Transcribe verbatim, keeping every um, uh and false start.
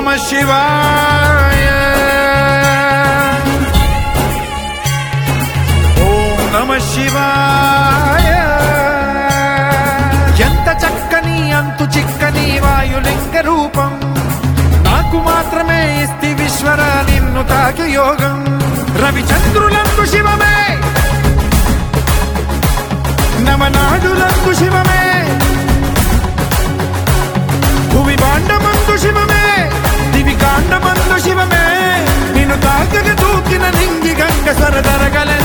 నమః శివాయ ఓం నమః శివాయ ఎంత చక్కని అంతు చిక్కని వాయులింగ రూపం నాకు మాత్రమే ఇస్తి విశ్వర నిన్ను తాకి యోగం రవిచంద్రులందు శివమే నవనాడులందు శివమే భూమి బాండమందు శివమే దివి కాండమందు శివమే నిన్ను తాకగ దూకిన నింగి గంగ సరదరగల